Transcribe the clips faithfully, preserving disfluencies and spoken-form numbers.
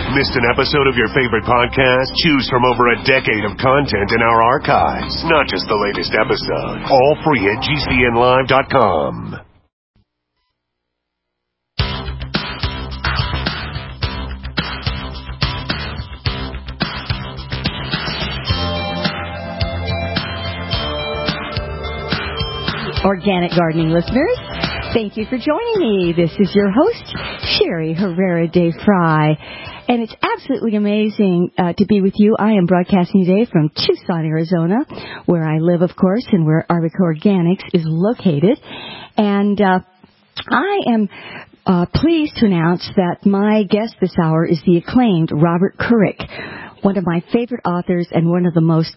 Missed an episode of your favorite podcast? Choose from over a decade of content in our archives, not just the latest episode. All free at G C N live dot com. Organic gardening listeners, thank you for joining me. This is your host, Sherry Herrera de Fry, and it's absolutely amazing uh, to be with you. I am broadcasting today from Tucson, Arizona, where I live, of course, and where Arbico Organics is located. And uh, I am uh, pleased to announce that my guest this hour is the acclaimed Robert Couric, one of my favorite authors and one of the most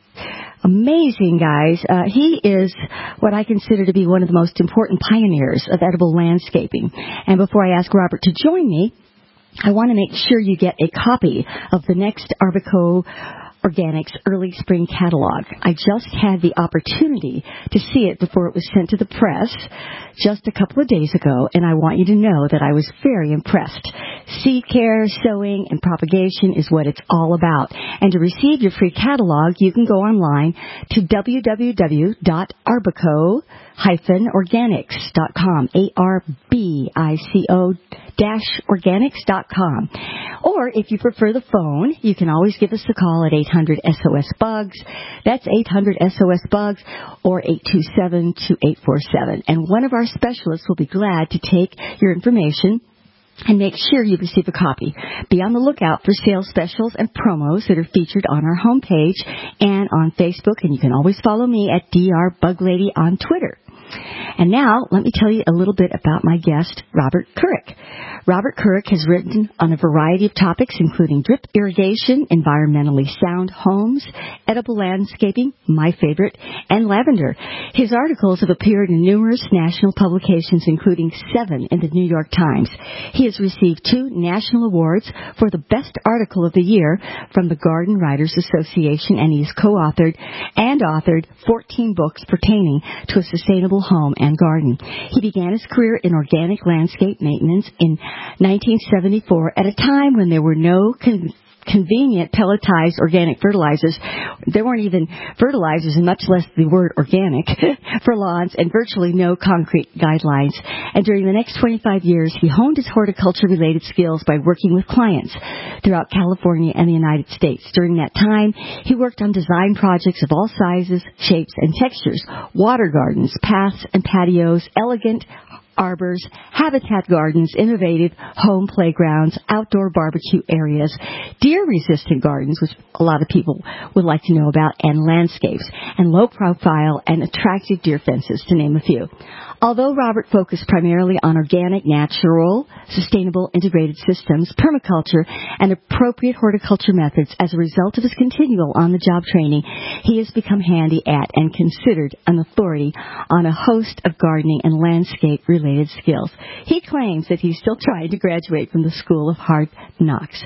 amazing guys. Uh, he is what I consider to be one of the most important pioneers of edible landscaping. And before I ask Robert to join me, I want to make sure you get a copy of the next Arbico Organics Early Spring Catalog. I just had the opportunity to see it before it was sent to the press just a couple of days ago, and I want you to know that I was very impressed. Seed care, sowing, and propagation is what it's all about. And to receive your free catalog, you can go online to w w w dot arbico dash organics dot com, A R B I C O dash organics dot com. Or if you prefer the phone, you can always give us a call at eight hundred S O S bugs. That's eight hundred S O S bugs or eight two seven, two eight four seven. And one of our specialists will be glad to take your information and make sure you receive a copy. Be on the lookout for sales specials and promos that are featured on our homepage and on Facebook, and you can always follow me at D R Bug Lady on Twitter. And now, let me tell you a little bit about my guest, Robert Couric. Robert Couric has written on a variety of topics, including drip irrigation, environmentally sound homes, edible landscaping, my favorite, and lavender. His articles have appeared in numerous national publications, including seven in the New York Times. He has received two national awards for the best article of the year from the Garden Writers Association, and he has co-authored and authored fourteen books pertaining to a sustainable home and garden. He began his career in organic landscape maintenance in nineteen seventy-four at a time when there were no con- convenient pelletized organic fertilizers. There weren't even fertilizers, and much less the word organic, for lawns, and virtually no concrete guidelines. And during the next twenty-five years, he honed his horticulture-related skills by working with clients throughout California and the United States. During that time, he worked on design projects of all sizes, shapes, and textures: water gardens, paths and patios, elegant arbors, habitat gardens, innovative home playgrounds, outdoor barbecue areas, deer-resistant gardens, which a lot of people would like to know about, and landscapes, and low-profile and attractive deer fences, to name a few. Although Robert focused primarily on organic, natural, sustainable, integrated systems, permaculture, and appropriate horticulture methods, as a result of his continual on-the-job training, he has become handy at and considered an authority on a host of gardening and landscape-related skills. He claims that he's still trying to graduate from the School of Hard Knocks.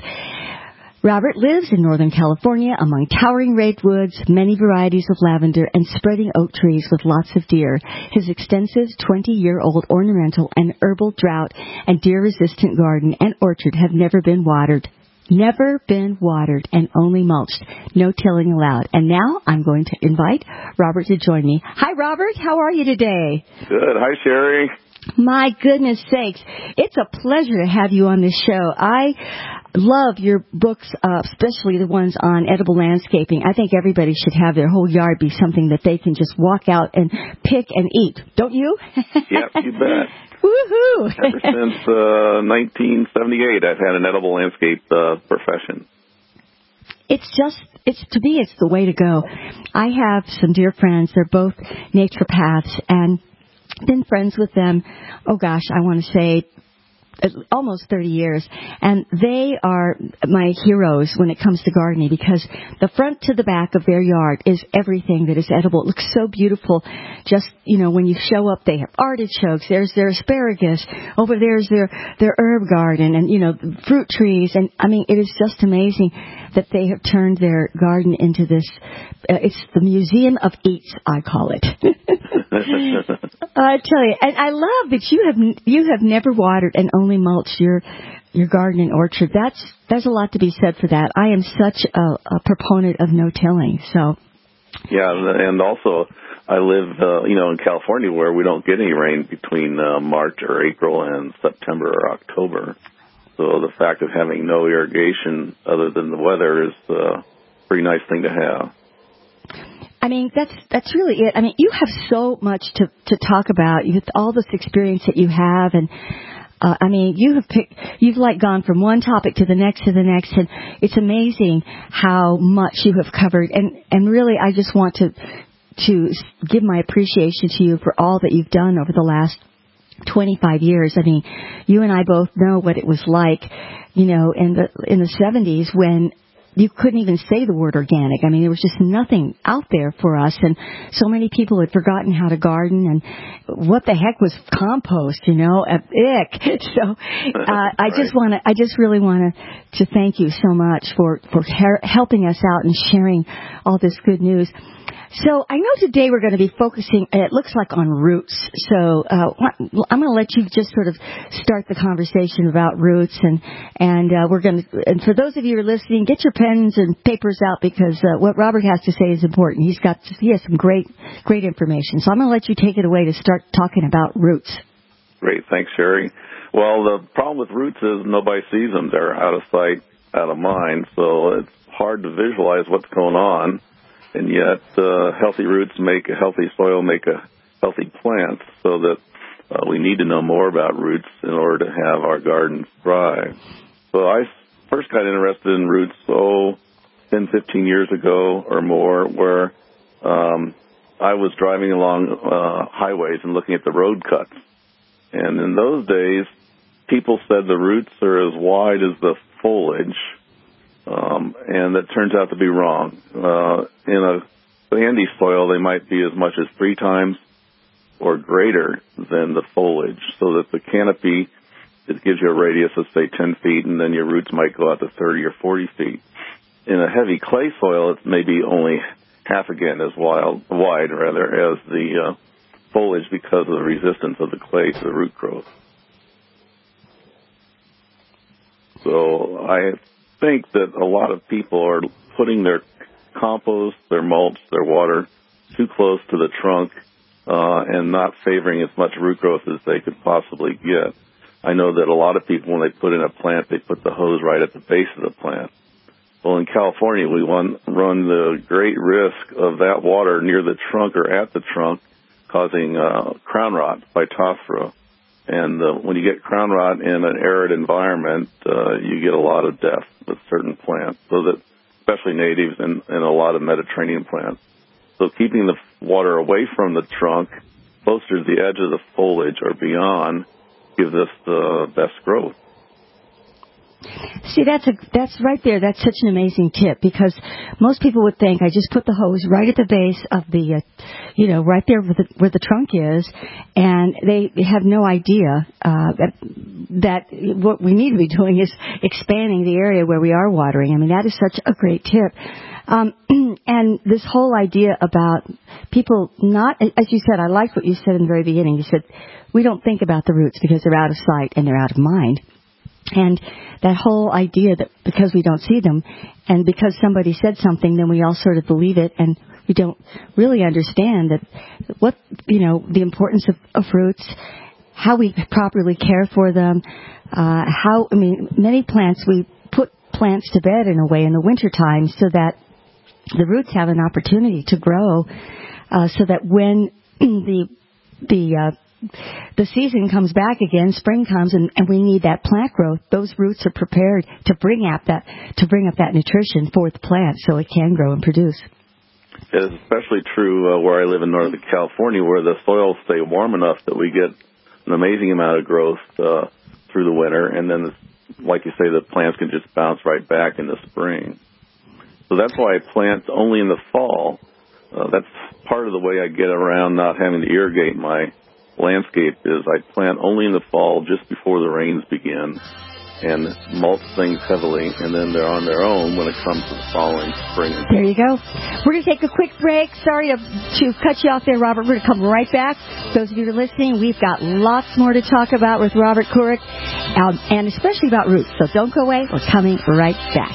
Robert lives in Northern California among towering redwoods, many varieties of lavender, and spreading oak trees with lots of deer. His extensive twenty-year-old ornamental and herbal drought and deer-resistant garden and orchard have never been watered. Never been watered and only mulched. No tilling allowed. And now I'm going to invite Robert to join me. Hi, Robert. How are you today? Good. Hi, Sherry. My goodness sakes. It's a pleasure to have you on this show. I love your books, uh, especially the ones on edible landscaping. I think everybody should have their whole yard be something that they can just walk out and pick and eat. Don't you? Yep, you bet. Woohoo! Ever since uh, nineteen seventy-eight, I've had an edible landscape uh, profession. It's just, it's to me, it's the way to go. I have some dear friends. They're both naturopaths, and been friends with them, oh gosh, I want to say almost thirty years, and they are my heroes when it comes to gardening, because the front to the back of their yard is everything that is edible. It looks so beautiful. Just, you know, when you show up, they have artichokes, there's their asparagus, over there's their, their herb garden, and, you know, fruit trees, and, I mean, it is just amazing that they have turned their garden into this, uh, it's the Museum of Eats, I call it. I tell you, and I love that you have you have never watered and only mulched your your garden and orchard. That's there's a lot to be said for that. I am such a, a proponent of no-tilling. So, yeah, and also I live, uh, you know, in California where we don't get any rain between uh, March or April and September or October. So the fact of having no irrigation other than the weather is uh, a pretty nice thing to have. I mean, that's that's really it. I mean, you have so much to, to talk about with all this experience that you have, and uh, I mean, you have picked, you've like gone from one topic to the next to the next, and it's amazing how much you have covered. And and really, I just want to to give my appreciation to you for all that you've done over the last twenty-five years. I mean, you and I both know what it was like, you know, in the in the seventies when you couldn't even say the word organic. I mean, there was just nothing out there for us, and so many people had forgotten how to garden, and what the heck was compost, you know, ick. So uh, I just want to, I just really want to to thank you so much for for her- helping us out and sharing all this good news. So I know today we're going to be focusing, it looks like, on roots. So uh, I'm going to let you just sort of start the conversation about roots, and and uh, we're going to. And for those of you who are listening, get your pens and papers out because uh, what Robert has to say is important. He's got he has some great great information. So I'm going to let you take it away to start talking about roots. Great, thanks, Sherry. Well, the problem with roots is nobody sees them. They're out of sight, out of mind. So it's hard to visualize what's going on. And yet, uh, healthy roots make a healthy soil, make a healthy plant, so that uh, we need to know more about roots in order to have our gardens thrive. So I first got interested in roots, oh, ten, fifteen years ago or more, where um, I was driving along uh, highways and looking at the road cuts. And in those days, people said the roots are as wide as the foliage. Um, and that turns out to be wrong. Uh, in a sandy soil, they might be as much as three times or greater than the foliage, so that the canopy, it gives you a radius of, say, ten feet, and then your roots might go out to thirty or forty feet. In a heavy clay soil, it's maybe only half again as wild, wide, rather, as the uh, foliage because of the resistance of the clay to the root growth. So I think that a lot of people are putting their compost, their mulch, their water too close to the trunk uh, and not favoring as much root growth as they could possibly get. I know that a lot of people, when they put in a plant, they put the hose right at the base of the plant. Well, in California, we run, run the great risk of that water near the trunk or at the trunk causing uh, crown rot, Phytophthora. And uh, when you get crown rot in an arid environment, uh, you get a lot of death with certain plants, so that especially natives and, and a lot of Mediterranean plants. So keeping the water away from the trunk, closer to the edge of the foliage or beyond, gives us the best growth. See, that's a, that's right there. That's such an amazing tip, because most people would think I just put the hose right at the base of the, uh, you know, right there where the, where the trunk is, and they have no idea uh, that that what we need to be doing is expanding the area where we are watering. I mean, that is such a great tip. Um, and this whole idea about people not, as you said, I liked what you said in the very beginning. You said we don't think about the roots because they're out of sight and they're out of mind. And that whole idea that because we don't see them and because somebody said something, then we all sort of believe it, and we don't really understand that what, you know, the importance of, of roots, how we properly care for them, uh, how, I mean, many plants, we put plants to bed in a way in the wintertime so that the roots have an opportunity to grow, uh, so that when the, the, uh, the season comes back again, spring comes, and, and we need that plant growth. Those roots are prepared to bring up that to bring up that nutrition for the plant, so it can grow and produce. It's especially true uh, where I live in Northern California, where the soils stay warm enough that we get an amazing amount of growth uh, through the winter, and then, like you say, the plants can just bounce right back in the spring. So that's why I plant only in the fall. Uh, that's part of the way I get around not having to irrigate my landscape is I plant only in the fall, just before the rains begin, and mulch things heavily, and then they're on their own when it comes to the following spring. There you go. We're going to take a quick break. Sorry to, to cut you off there, Robert. We're going to come right back. Those of you who are listening, we've got lots more to talk about with Robert Couric, um, and especially about roots. So don't go away. We're coming right back.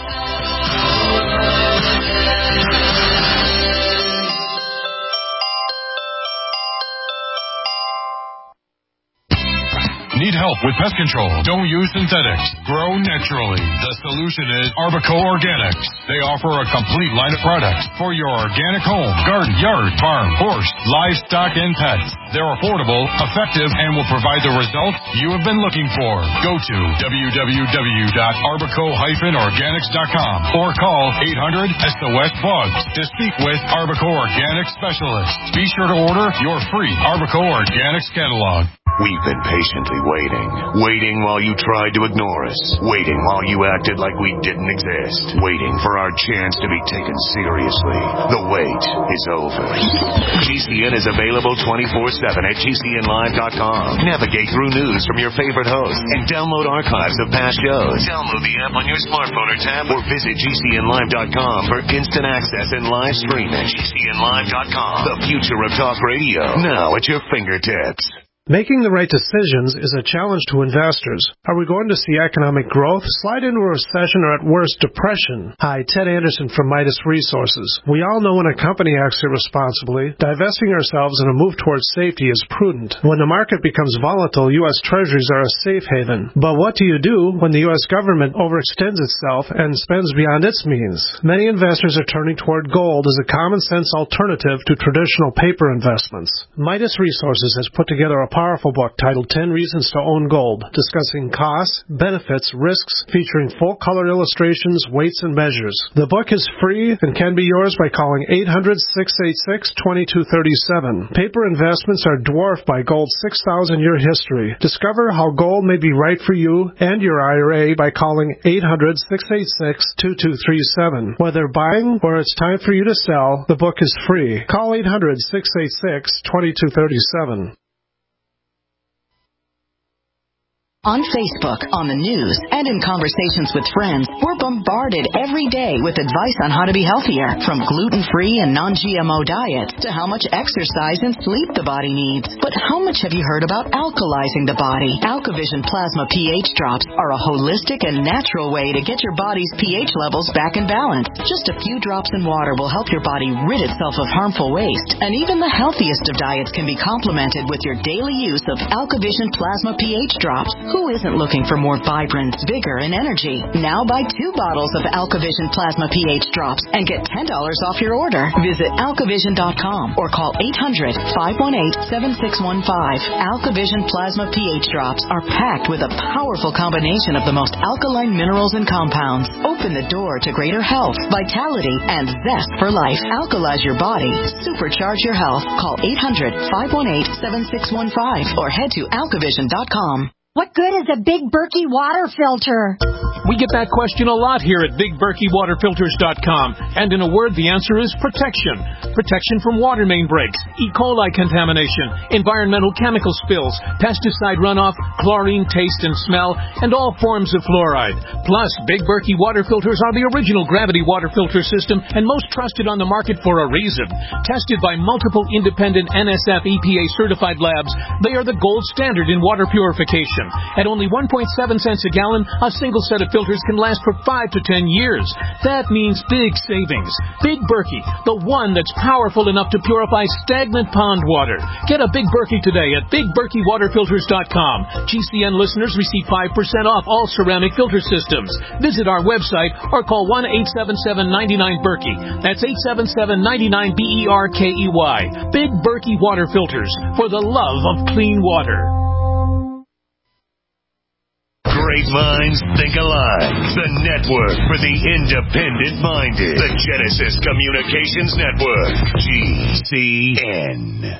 Need help with pest control? Don't use synthetics. Grow naturally. The solution is Arbico Organics. They offer a complete line of products for your organic home, garden, yard, farm, horse, livestock, and pets. They're affordable, effective, and will provide the results you have been looking for. Go to w w w dot arbico dash organics dot com or call eight hundred S O S Bugs to speak with Arbico Organics specialists. Be sure to order your free Arbico Organics catalog. We've been patiently waiting. Waiting while you tried to ignore us. Waiting while you acted like we didn't exist. Waiting for our chance to be taken seriously. The wait is over. G C N is available twenty-four seven at G C N live dot com. Navigate through news from your favorite hosts and download archives of past shows. Download the app on your smartphone or tab or visit G C N live dot com for instant access and live streaming. G C N live dot com. The future of talk radio. Now at your fingertips. Making the right decisions is a challenge to investors. Are we going to see economic growth, slide into a recession, or at worst, depression? Hi, Ted Anderson from Midas Resources. We all know when a company acts irresponsibly, divesting ourselves in a move towards safety is prudent. When the market becomes volatile, U S Treasuries are a safe haven. But what do you do when the U S government overextends itself and spends beyond its means? Many investors are turning toward gold as a common-sense alternative to traditional paper investments. Midas Resources has put together a powerful book titled ten Reasons to Own Gold, discussing costs, benefits, risks, featuring full-color illustrations, weights, and measures. The book is free and can be yours by calling eight hundred, six eight six, two two three seven. Paper investments are dwarfed by gold's six thousand year history. Discover how gold may be right for you and your I R A by calling eight hundred, six eight six, two two three seven. Whether buying or it's time for you to sell, the book is free. Call eight hundred, six eight six, two two three seven. On Facebook, on the news, and in conversations with friends, we're bombarded every day with advice on how to be healthier, from gluten-free and non G M O diets to how much exercise and sleep the body needs. But how much have you heard about alkalizing the body? AlkaVision Plasma pH drops are a holistic and natural way to get your body's pH levels back in balance. Just a few drops in water will help your body rid itself of harmful waste, and even the healthiest of diets can be complemented with your daily use of AlkaVision Plasma pH drops. Who isn't looking for more vibrance, vigor, and energy? Now buy two bottles of AlkaVision Plasma pH drops and get ten dollars off your order. Visit alkavision dot com or call eight hundred, five one eight, seven six one five. AlkaVision Plasma pH drops are packed with a powerful combination of the most alkaline minerals and compounds. Open the door to greater health, vitality, and zest for life. Alkalize your body. Supercharge your health. Call eight hundred, five one eight, seven six one five or head to alkavision dot com. What good is a Big Berkey water filter? We get that question a lot here at big berkey water filters dot com. And in a word, the answer is protection. Protection from water main breaks, E. coli contamination, environmental chemical spills, pesticide runoff, chlorine taste and smell, and all forms of fluoride. Plus, Big Berkey water filters are the original gravity water filter system and most trusted on the market for a reason. Tested by multiple independent N S F E P A certified labs, they are the gold standard in water purification. At only one point seven cents a gallon, a single set of filters can last for five to ten years. That means big savings. Big Berkey, the one that's powerful enough to purify stagnant pond water. Get a Big Berkey today at big berkey water filters dot com. G C N listeners receive five percent off all ceramic filter systems. Visit our website or call one eight seven seven, nine nine, Berkey. That's eight seven seven, nine nine, B E R K E Y. Big Berkey Water Filters, for the love of clean water. Great minds think alike. The network for the independent-minded. The Genesis Communications Network. G C N.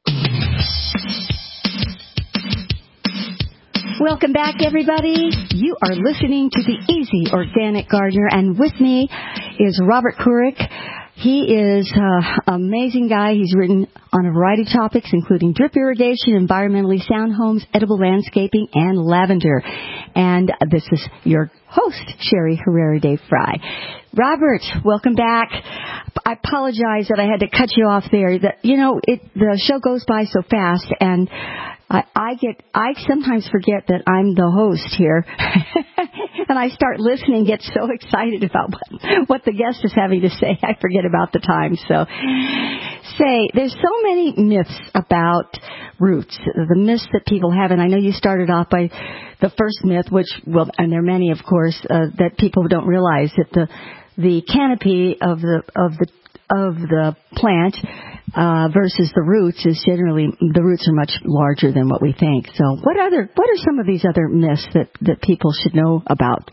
Welcome back, everybody. You are listening to the Easy Organic Gardener, and with me is Robert Couric. He is uh, an amazing guy. He's written on a variety of topics, including drip irrigation, environmentally sound homes, edible landscaping, and lavender. And this is your host, Sherry Herrera de Fry. Robert, welcome back. I apologize that I had to cut you off there. That you know, it, the show goes by so fast, and I, I get I sometimes forget that I'm the host here, and I start listening, get so excited about what, what the guest is having to say, I forget about the time. So, say there's so many myths about roots, the myths that people have, and I know you started off by the first myth, which well, and there are many, of course, uh, that people don't realize that the the canopy of the of the of the plant uh, versus the roots is generally the roots are much larger than what we think. So, what other what are some of these other myths that, that people should know about?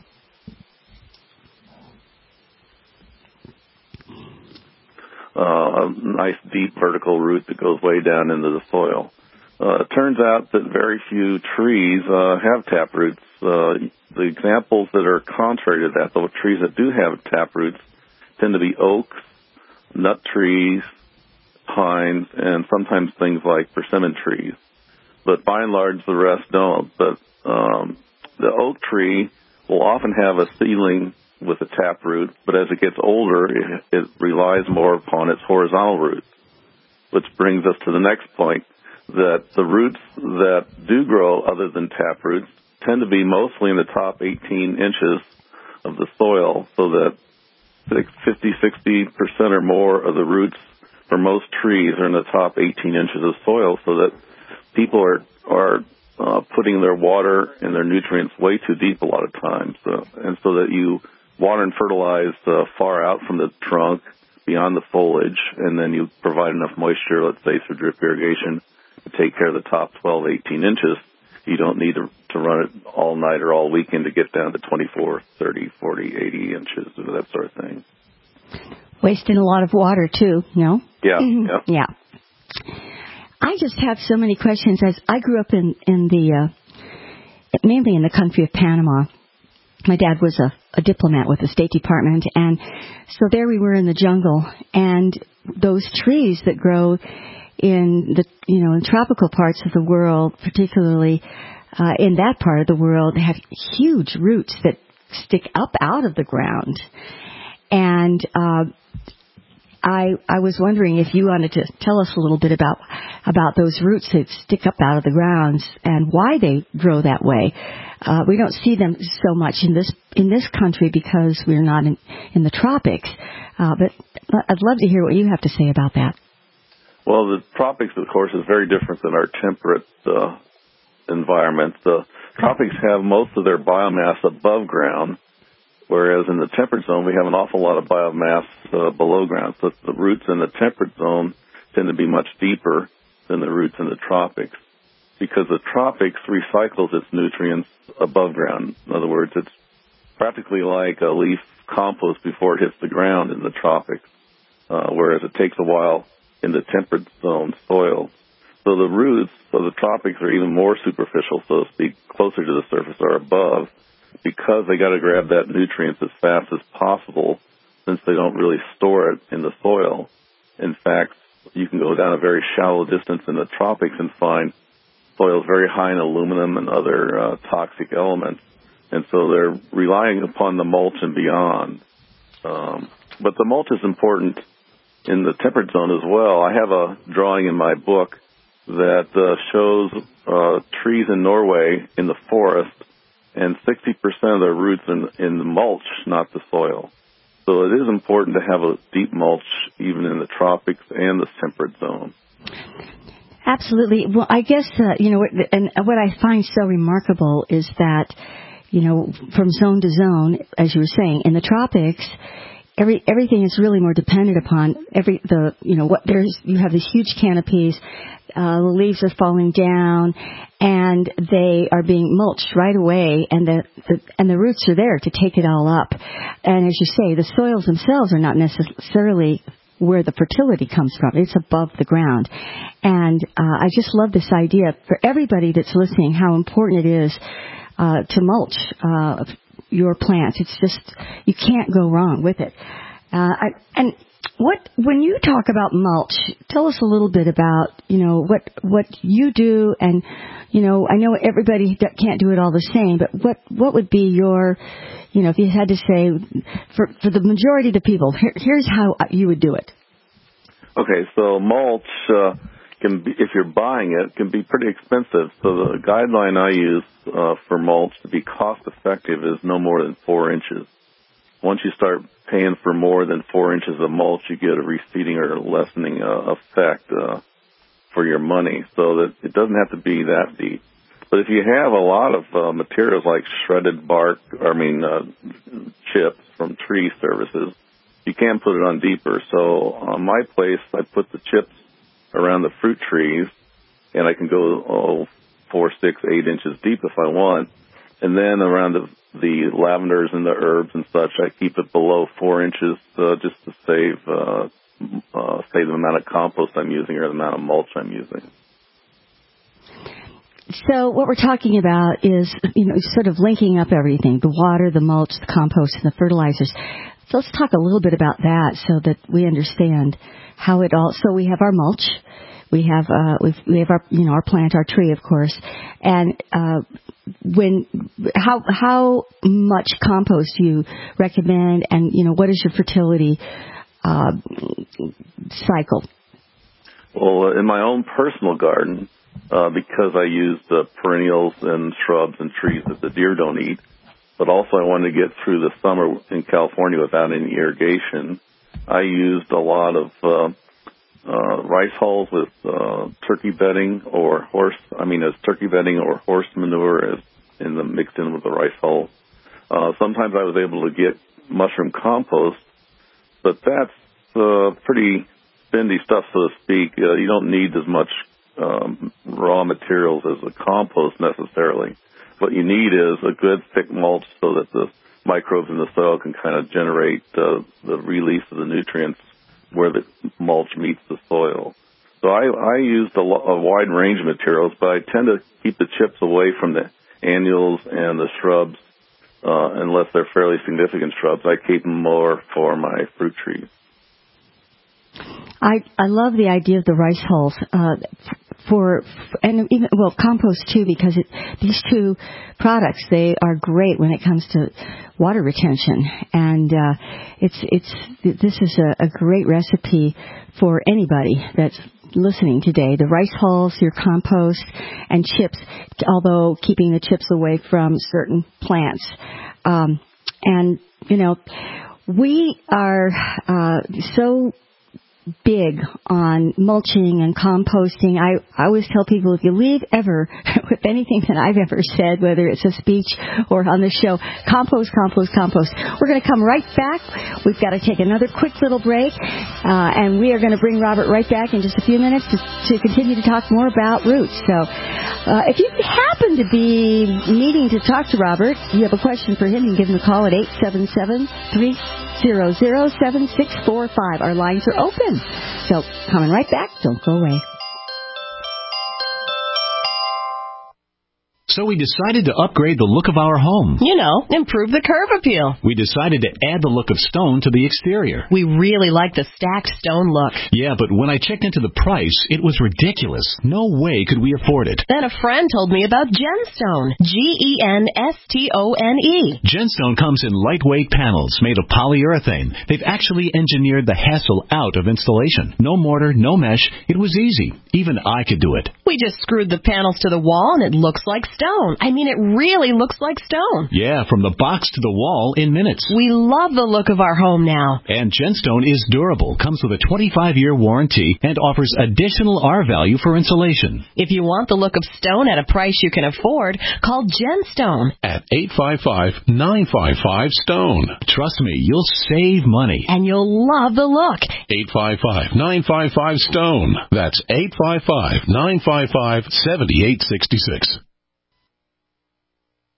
Uh, a nice deep vertical root that goes way down into the soil. Uh, it turns out that very few trees uh, have tap roots. Uh, the examples that are contrary to that, the trees that do have tap roots, tend to be oaks, nut trees, pines, and sometimes things like persimmon trees. But by and large, the rest don't. But um, the oak tree will often have a seedling with a tap root, but as it gets older, it, it relies more upon its horizontal roots, which brings us to the next point, that the roots that do grow other than tap roots tend to be mostly in the top eighteen inches of the soil, so that fifty, sixty percent or more of the roots for most trees are in the top eighteen inches of soil, so that people are are uh, putting their water and their nutrients way too deep a lot of times, so, and so that you water and fertilize uh, far out from the trunk, beyond the foliage, and then you provide enough moisture, let's say through drip irrigation, to take care of the top twelve, eighteen inches. You don't need to, to run it all night or all weekend to get down to twenty-four, thirty, forty, eighty inches, or that sort of thing. Wasting a lot of water, too, no? Yeah, yeah. Yeah. I just have so many questions. As I grew up in, in the, uh, mainly in the country of Panama. My dad was a, a diplomat with the State Department, and so there we were in the jungle, and those trees that grow in the, you know, in tropical parts of the world, particularly uh, in that part of the world, have huge roots that stick up out of the ground. And uh, I I was wondering if you wanted to tell us a little bit about about those roots that stick up out of the ground and why they grow that way. Uh, we don't see them so much in this in this country because we're not in, in the tropics. Uh, but I'd love to hear what you have to say about that. Well, the tropics, of course, is very different than our temperate uh, environment. The tropics have most of their biomass above ground, whereas in the temperate zone, we have an awful lot of biomass uh, below ground. So the roots in the temperate zone tend to be much deeper than the roots in the tropics, because the tropics recycles its nutrients above ground. In other words, it's practically like a leaf compost before it hits the ground in the tropics, uh, whereas it takes a while in the temperate zone soil. So the roots of the tropics are even more superficial, so to speak, closer to the surface or above, because they got to grab that nutrients as fast as possible, since they don't really store it in the soil. In fact, you can go down a very shallow distance in the tropics and find soils very high in aluminum and other uh, toxic elements, and so they're relying upon the mulch and beyond. Um, but the mulch is important in the temperate zone as well. I have a drawing in my book that uh, shows uh, trees in Norway in the forest, and sixty percent of their roots in, in the mulch, not the soil. So it is important to have a deep mulch even in the tropics and the temperate zone. Absolutely. Well, I guess, uh, you know, and what I find so remarkable is that, you know, from zone to zone, as you were saying, in the tropics, every everything is really more dependent upon every the you know what there's you have these huge canopies, uh, the leaves are falling down, and they are being mulched right away, and the, the and the roots are there to take it all up. And as you say, the soils themselves are not necessarily where the fertility comes from. It's above the ground. And uh, I just love this idea for everybody that's listening, how important it is uh, to mulch uh, your plants. It's just, you can't go wrong with it. Uh, I, and what when you talk about mulch, tell us a little bit about, you know, what what you do, and, you know, I know everybody can't do it all the same, but what what would be your, you know, if you had to say for for the majority of the people, here, here's how you would do it. Okay, so mulch uh, can be, if you're buying it, can be pretty expensive. So the guideline I use uh, for mulch to be cost effective is no more than four inches. Once you start paying for more than four inches of mulch, you get a receding or lessening uh, effect uh, for your money. So that it doesn't have to be that deep. But if you have a lot of uh, materials like shredded bark, I mean uh, chips from tree services, you can put it on deeper. So on my place, I put the chips around the fruit trees, and I can go oh, four, six, eight inches deep if I want. And then around the, the lavenders and the herbs and such, I keep it below four inches uh, just to save uh, uh, save the amount of compost I'm using or the amount of mulch I'm using. So what we're talking about is, you know, sort of linking up everything, the water, the mulch, the compost, and the fertilizers. So let's talk a little bit about that so that we understand how it all, so we have our mulch. We have, uh, we've, we have our, you know, our plant, our tree, of course. And, uh, when, how, how much compost do you recommend, and, you know, what is your fertility, uh, cycle? Well, in my own personal garden, uh, because I use the perennials and shrubs and trees that the deer don't eat, but also I wanted to get through the summer in California without any irrigation, I used a lot of, uh, Uh, rice hulls with uh, turkey bedding or horse, I mean, as turkey bedding or horse manure as in the mixed in with the rice hulls. Uh, sometimes I was able to get mushroom compost, but that's uh, pretty bendy stuff, so to speak. Uh, you don't need as much um, raw materials as a compost necessarily. What you need is a good thick mulch so that the microbes in the soil can kind of generate uh, the release of the nutrients where the mulch meets the soil. So I, I used a, lo- a wide range of materials, but I tend to keep the chips away from the annuals and the shrubs, uh, unless they're fairly significant shrubs. I keep them more for my fruit trees. I I love the idea of the rice hulls uh, for and even well compost too, because it, these two products, they are great when it comes to water retention, and uh, it's it's this is a, a great recipe for anybody that's listening today. The rice hulls, your compost, and chips, although keeping the chips away from certain plants, um, and you know we are uh, so big on mulching and composting. I, I always tell people, if you leave ever with anything that I've ever said, whether it's a speech or on the show, compost, compost, compost. We're going to come right back. We've got to take another quick little break, uh, and we are going to bring Robert right back in just a few minutes to, to continue to talk more about roots. So uh, if you happen to be needing to talk to Robert, you have a question for him, you can give him a call at eight seven seven, three zero zero, seven six four five. Our lines are open. So, coming right back. Don't go away. So we decided to upgrade the look of our home. You know, improve the curb appeal. We decided to add the look of stone to the exterior. We really like the stacked stone look. Yeah, but when I checked into the price, it was ridiculous. No way could we afford it. Then a friend told me about Genstone. G E N S T O N E. Genstone comes in lightweight panels made of polyurethane. They've actually engineered the hassle out of installation. No mortar, no mesh. It was easy. Even I could do it. We just screwed the panels to the wall and it looks like stone. I mean, it really looks like stone. Yeah, from the box to the wall in minutes. We love the look of our home now. And Genstone is durable, comes with a twenty-five year warranty, and offers additional R value for insulation. If you want the look of stone at a price you can afford, call Genstone at eight five five, nine five five, STONE. Trust me, you'll save money. And you'll love the look. eight five five, nine five five, STONE. That's eight five five, nine five five, seven eight six six.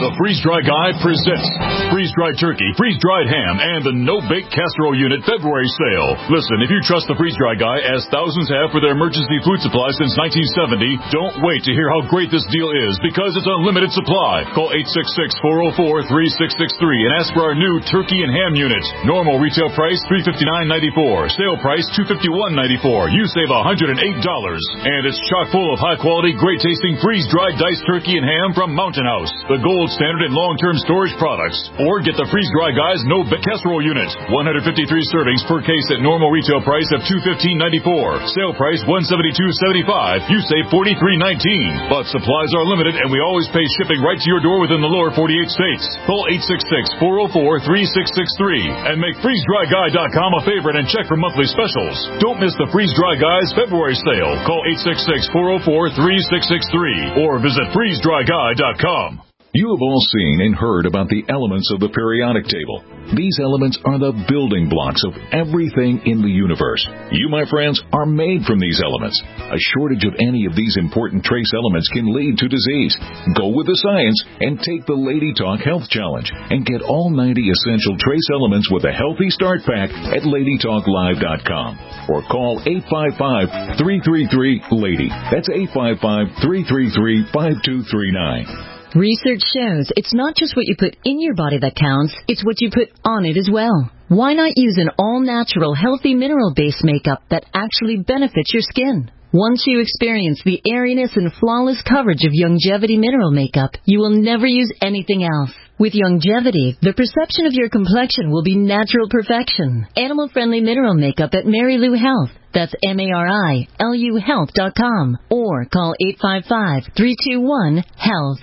The Freeze-Dry Guy presents freeze-dried turkey, freeze-dried ham, and the no-bake casserole unit February sale. Listen, if you trust the Freeze-Dry Guy, as thousands have for their emergency food supply since nineteen seventy, don't wait to hear how great this deal is, because it's unlimited supply. Call eight six six, four oh four, three six six three and ask for our new turkey and ham unit. Normal retail price three hundred fifty-nine dollars and ninety-four cents. Sale price two hundred fifty-one dollars and ninety-four cents. You save one hundred eight dollars. And it's chock full of high-quality, great-tasting freeze-dried diced turkey and ham from Mountain House, the gold standard in long-term storage products. Or get the Freeze-Dry Guy's no-bake casserole unit. one hundred fifty-three servings per case at normal retail price of two hundred fifteen dollars and ninety-four cents. Sale price one hundred seventy-two dollars and seventy-five cents. You save forty-three dollars and nineteen cents. But supplies are limited, and we always pay shipping right to your door within the lower forty-eight states. Call eight six six, four oh four, three six six three and make freeze dry guy dot com a favorite and check for monthly specials. Don't miss the Freeze-Dry Guy's February sale. Call eight six six, four oh four, three six six three or visit freeze dry guy dot com. You have all seen and heard about the elements of the periodic table. These elements are the building blocks of everything in the universe. You, my friends, are made from these elements. A shortage of any of these important trace elements can lead to disease. Go with the science and take the Lady Talk Health Challenge and get all ninety essential trace elements with a healthy start pack at lady talk live dot com or call eight five five, three three three, LADY. That's eight five five, three three three, five two three nine. Research shows it's not just what you put in your body that counts, it's what you put on it as well. Why not use an all-natural, healthy mineral-based makeup that actually benefits your skin? Once you experience the airiness and flawless coverage of Youngevity mineral makeup, you will never use anything else. With Youngevity, the perception of your complexion will be natural perfection. Animal-friendly mineral makeup at Mary Lou Health. That's M A R I L U health dot com or call eight five five, three two one, HEALTH.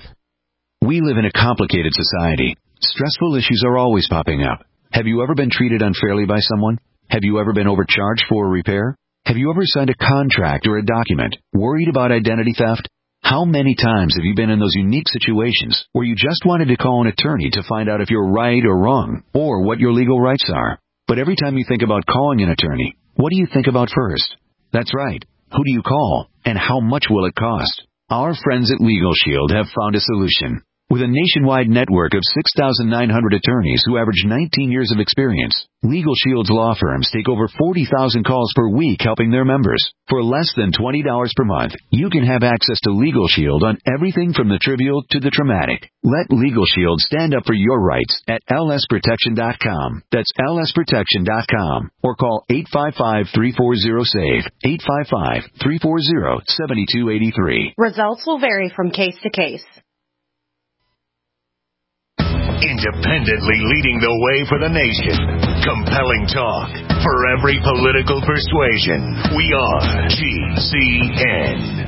We live in a complicated society. Stressful issues are always popping up. Have you ever been treated unfairly by someone? Have you ever been overcharged for a repair? Have you ever signed a contract or a document worried about identity theft? How many times have you been in those unique situations where you just wanted to call an attorney to find out if you're right or wrong or what your legal rights are? But every time you think about calling an attorney, what do you think about first? That's right. Who do you call, and how much will it cost? Our friends at Legal Shield have found a solution. With a nationwide network of six thousand nine hundred attorneys who average nineteen years of experience, Legal Shield's law firms take over forty thousand calls per week helping their members. For less than twenty dollars per month, you can have access to Legal Shield on everything from the trivial to the traumatic. Let Legal Shield stand up for your rights at L S protection dot com. That's L S protection dot com. Or call eight five five, three four zero, S A V E, eight five five, three four zero, seven two eight three. Results will vary from case to case. Independently leading the way for the nation. Compelling talk for every political persuasion. We are G C N.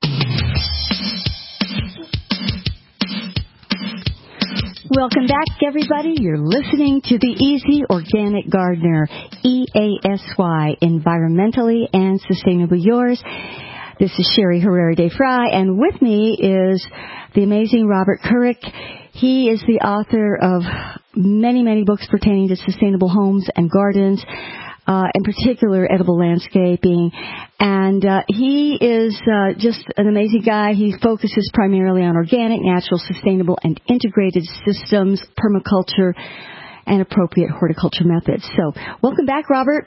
Welcome back, everybody. You're listening to the Easy Organic Gardener, E A S Y, environmentally and sustainably yours. This is Sherry Herrera de Fry, and with me is the amazing Robert Couric. He is the author of many, many books pertaining to sustainable homes and gardens, uh, in particular edible landscaping. And uh, he is uh, just an amazing guy. He focuses primarily on organic, natural, sustainable, and integrated systems, permaculture, and appropriate horticulture methods. So, welcome back, Robert.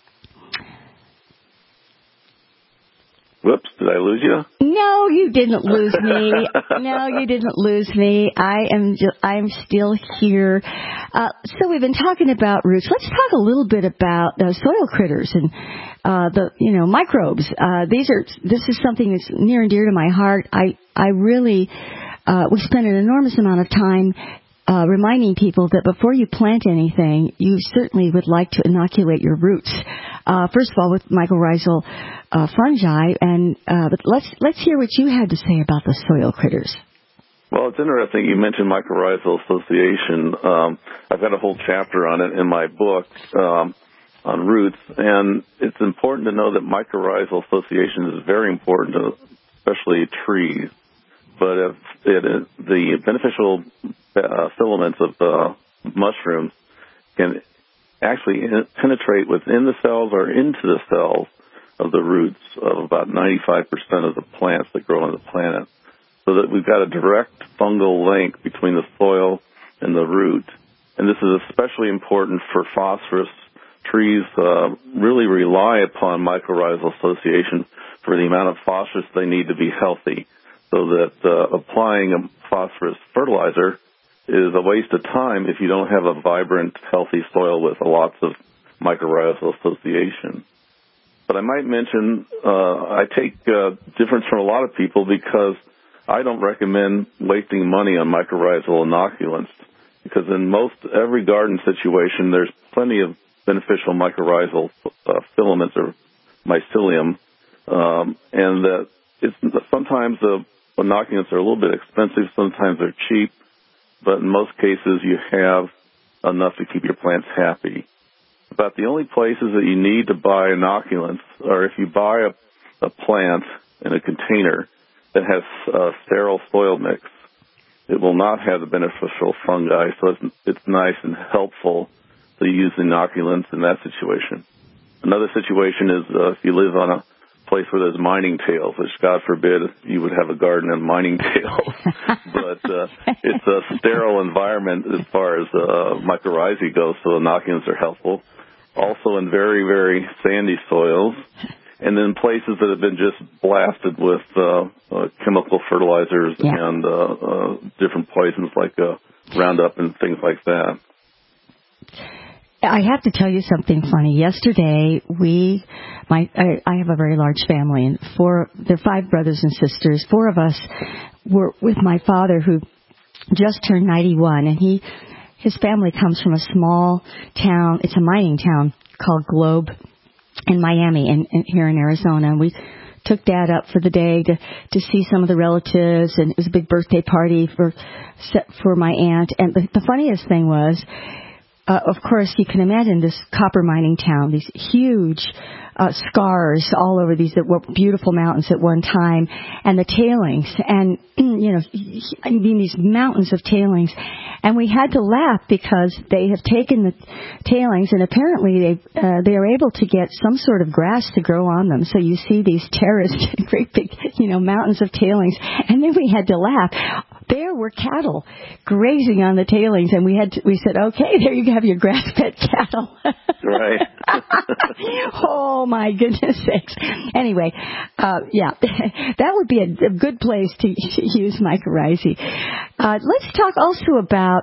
Whoops, did I lose you? No, you didn't lose me. No, you didn't lose me. I am just, I'm still here. Uh, so we've been talking about roots. Let's talk a little bit about uh, soil critters and uh, the, you know, microbes. Uh, these are, this is something that's near and dear to my heart. I, I really, uh, we spend an enormous amount of time Uh, reminding people that before you plant anything, you certainly would like to inoculate your roots. Uh, first of all, with mycorrhizal uh, fungi, and uh, but let's let's hear what you had to say about the soil critters. Well, it's interesting you mentioned mycorrhizal association. Um, I've got a whole chapter on it in my book um, on roots, and it's important to know that mycorrhizal association is very important, to, especially trees. But if it is, the beneficial uh, filaments of uh, mushrooms can actually in, penetrate within the cells or into the cells of the roots of about ninety-five percent of the plants that grow on the planet. so that we've got a direct fungal link between the soil and the root. And this is especially important for phosphorus. Trees uh, really rely upon mycorrhizal association for the amount of phosphorus they need to be healthy, so that uh, applying a phosphorus fertilizer is a waste of time if you don't have a vibrant, healthy soil with lots of mycorrhizal association. But I might mention uh, I take uh, difference from a lot of people because I don't recommend wasting money on mycorrhizal inoculants, because in most every garden situation there's plenty of beneficial mycorrhizal uh, filaments or mycelium, um, and that it's sometimes the inoculants are a little bit expensive, sometimes they're cheap, but in most cases you have enough to keep your plants happy. About the only places that you need to buy inoculants are if you buy a, a plant in a container that has uh, sterile soil mix. It will not have the beneficial fungi, so it's, it's nice and helpful to use inoculants in that situation. Another situation is uh, if you live on a place where there's mining tails, which God forbid you would have a garden of mining tails, but uh, it's a sterile environment as far as uh, mycorrhizae goes, so inoculants are helpful. Also in very, very sandy soils, and then places that have been just blasted with uh, uh, chemical fertilizers yeah. and uh, uh, different poisons like uh, Roundup and things like that. I have to tell you something funny. Yesterday, we, my, I, I have a very large family, and four, there are five brothers and sisters. Four of us were with my father, who just turned ninety-one, and he, his family comes from a small town. It's a mining town called Globe in Miami, and, and here in Arizona. And we took Dad up for the day to to see some of the relatives, and it was a big birthday party for for my aunt. And the, the funniest thing was, Uh, of course, you can imagine this copper mining town, these huge uh, scars all over these that were beautiful mountains at one time, and the tailings, and, you know, I mean, these mountains of tailings. And we had to laugh because they have taken the tailings, and apparently they uh, they are able to get some sort of grass to grow on them. So you see these terraced, great big, you know, mountains of tailings. And then we had to laugh. There were cattle grazing on the tailings, and we had to, we said, okay, there you have your grass-fed cattle. Right. Oh, my goodness sakes. Anyway, uh, yeah, that would be a, a good place to use mycorrhizae. Uh, let's talk also about,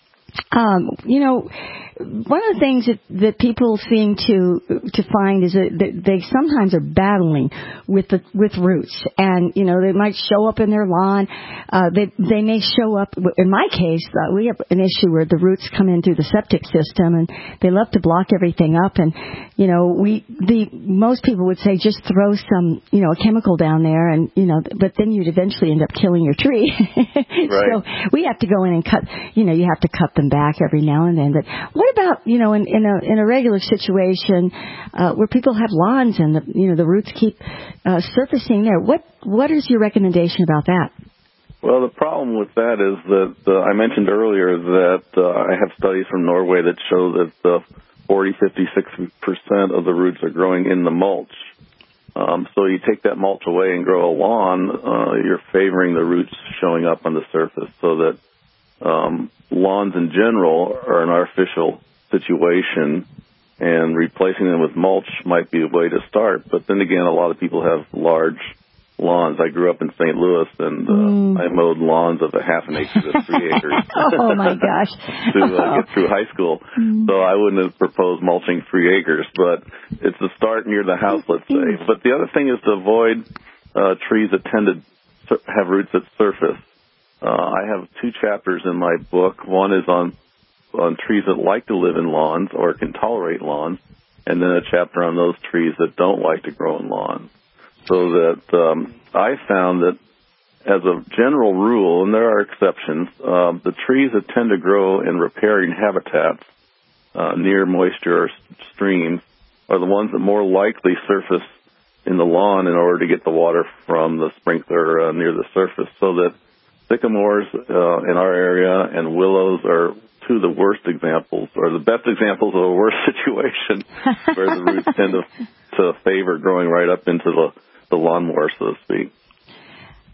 um, you know, one of the things that, that people seem to to find is that they sometimes are battling with the with roots, and you know they might show up in their lawn. Uh, they they may show up. In my case, uh, we have an issue where the roots come in through the septic system, and they love to block everything up. And you know, we the most people would say just throw some you know a chemical down there, and you know, but then you'd eventually end up killing your tree. Right. So we have to go in and cut. You know, you have to cut them back every now and then. But what What about, you know, in, in a in a regular situation uh, where people have lawns and the you know the roots keep uh, surfacing there? What what is your recommendation about that? Well, the problem with that is that uh, I mentioned earlier that uh, I have studies from Norway that show that uh, forty, fifty, sixty percent of the roots are growing in the mulch. Um, so you take that mulch away and grow a lawn, uh, you're favoring the roots showing up on the surface, so that um, lawns in general are an artificial situation, and replacing them with mulch might be a way to start. But then again, a lot of people have large lawns. I grew up in Saint Louis, and uh, mm. I mowed lawns of a half an acre to three acres. Oh, my gosh. to uh, get through high school. Mm. So I wouldn't have proposed mulching three acres, but it's a start near the house, let's say. But the other thing is to avoid uh, trees that tend to have roots that surface. Uh, I have two chapters in my book. One is on on trees that like to live in lawns or can tolerate lawns, and then a chapter on those trees that don't like to grow in lawns. So that um, I found that as a general rule, and there are exceptions, uh, the trees that tend to grow in riparian habitats uh, near moisture or streams are the ones that more likely surface in the lawn in order to get the water from the sprinkler uh, near the surface. So that sycamores uh, in our area and willows are two of the worst examples, or the best examples of a worse situation, where the roots tend to, to favor growing right up into the, the lawnmower, so to speak.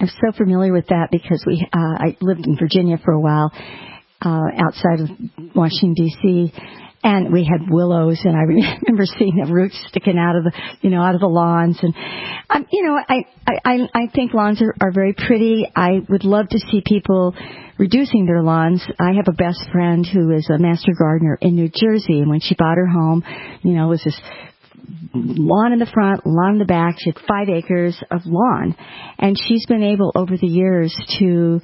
I'm so familiar with that because we uh, I lived in Virginia for a while, uh, outside of Washington D C, and we had willows, and I remember seeing the roots sticking out of the, you know, out of the lawns. And, um, you know, I, I, I think lawns are, are very pretty. I would love to see people reducing their lawns. I have a best friend who is a master gardener in New Jersey, and when she bought her home, you know, it was this lawn in the front, lawn in the back. She had five acres of lawn, and she's been able over the years to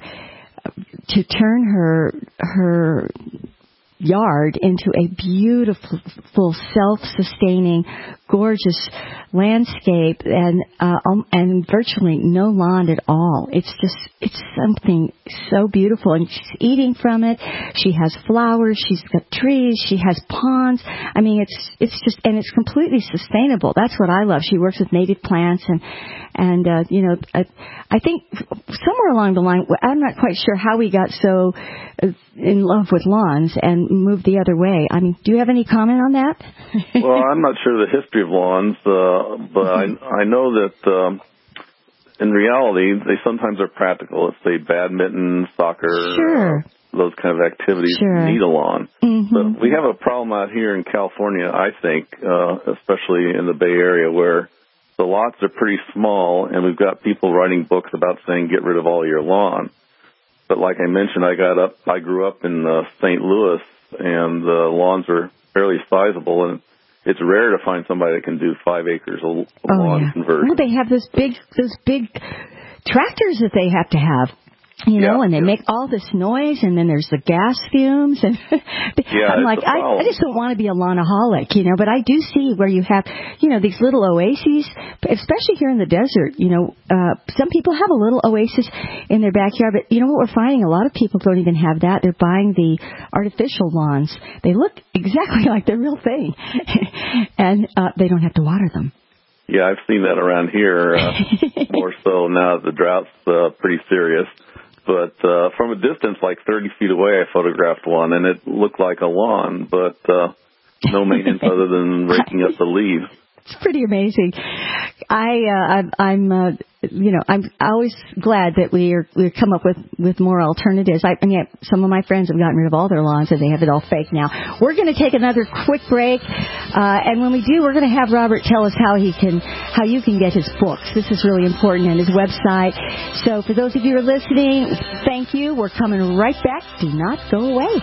to turn her her yard into a beautiful, self-sustaining, gorgeous landscape, and uh, um, and virtually no lawn at all. It's just, it's something so beautiful, and she's eating from it. She has flowers, she's got trees, she has ponds. I mean, it's it's just, and it's completely sustainable. That's what I love. She works with native plants, and and uh, you know, I, I think somewhere along the line, I'm not quite sure how we got so in love with lawns and moved the other way. I mean, do you have any comment on that? Well, I'm not sure the history of lawns, uh, but mm-hmm. I, I know that um, in reality, they sometimes are practical. Let's say badminton, soccer, sure. uh, those kind of activities sure. need a lawn. Mm-hmm. But we have a problem out here in California, I think, uh, especially in the Bay Area, where the lots are pretty small, and we've got people writing books about saying get rid of all your lawn. But like I mentioned, I got up, I grew up in uh, Saint Louis, and the lawns are fairly sizable, and it's rare to find somebody that can do five acres of oh, lawn yeah. conversion. Well, they have those big, those big tractors that they have to have. You know, yeah, and they yeah. make all this noise, and then there's the gas fumes, and yeah, I'm like, I, I just don't want to be a lawnaholic, you know, but I do see where you have, you know, these little oases, especially here in the desert, you know, uh, some people have a little oasis in their backyard, but you know what we're finding? A lot of people don't even have that. They're buying the artificial lawns. They look exactly like the real thing, and uh, they don't have to water them. Yeah, I've seen that around here, uh, more so now that the drought's uh, pretty serious. But uh, from a distance, like thirty feet away, I photographed one, and it looked like a lawn, but uh, no maintenance other than raking up the leaves. It's pretty amazing. I, uh, I'm, I'm uh, you know, I'm always glad that we are we come up with, with more alternatives. I, and yet some of my friends have gotten rid of all their lawns, and they have it all fake now. We're going to take another quick break, uh, and when we do, we're going to have Robert tell us how he can, how you can get his books. This is really important, and his website. So for those of you who are listening, thank you. We're coming right back. Do not go away.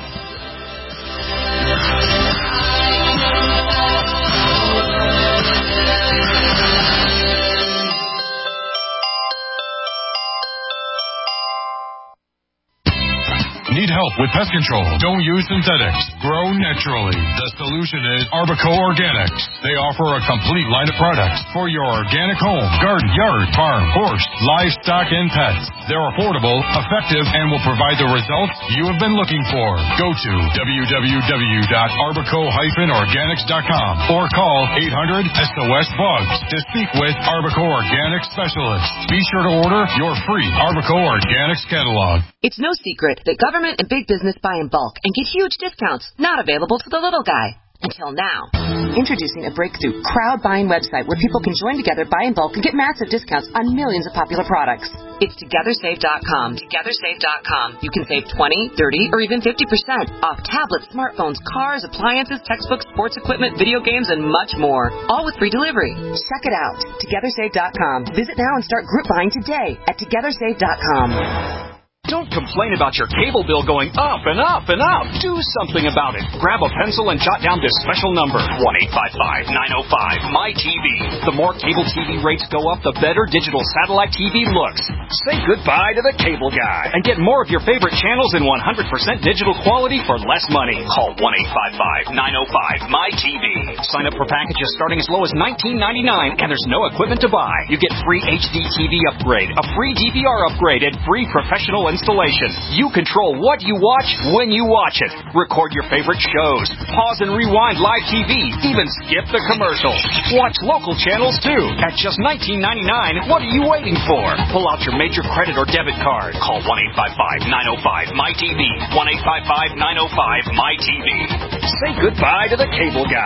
Need help with pest control? Don't use synthetics. Grow naturally. The solution is Arbico Organics. They offer a complete line of products for your organic home, garden, yard, farm, horse, livestock, and pets. They're affordable, effective, and will provide the results you have been looking for. Go to w w w dot arbico dash organics dot com or call eight hundred S O S bugs to speak with Arbico Organics specialists. Be sure to order your free Arbico Organics catalog. It's no secret that government and big business buy in bulk and get huge discounts not available to the little guy. Until now. Introducing a breakthrough crowd buying website where people can join together, buy in bulk, and get massive discounts on millions of popular products. It's together save dot com. together save dot com. You can save twenty, thirty, or even fifty percent off tablets, smartphones, cars, appliances, textbooks, sports equipment, video games, and much more. All with free delivery. Check it out. together save dot com. Visit now and start group buying today at together save dot com. Don't complain about your cable bill going up and up and up. Do something about it. Grab a pencil and jot down this special number, one eight five five, nine oh five, M Y T V. The more cable T V rates go up, the better digital satellite T V looks. Say goodbye to the cable guy and get more of your favorite channels in one hundred percent digital quality for less money. Call one eight five five, nine oh five, M Y T V. Sign up for packages starting as low as nineteen ninety-nine, and there's no equipment to buy. You get free H D T V upgrade, a free D V R upgrade, and free professional installation. You control what you watch when you watch it. Record your favorite shows. Pause and rewind live T V. Even skip the commercials. Watch local channels too. At just nineteen ninety-nine, what are you waiting for? Pull out your major credit or debit card. Call one eight five five, nine oh five, M Y T V. one eight five five, nine oh five, M Y T V. Say goodbye to the cable guy. Cut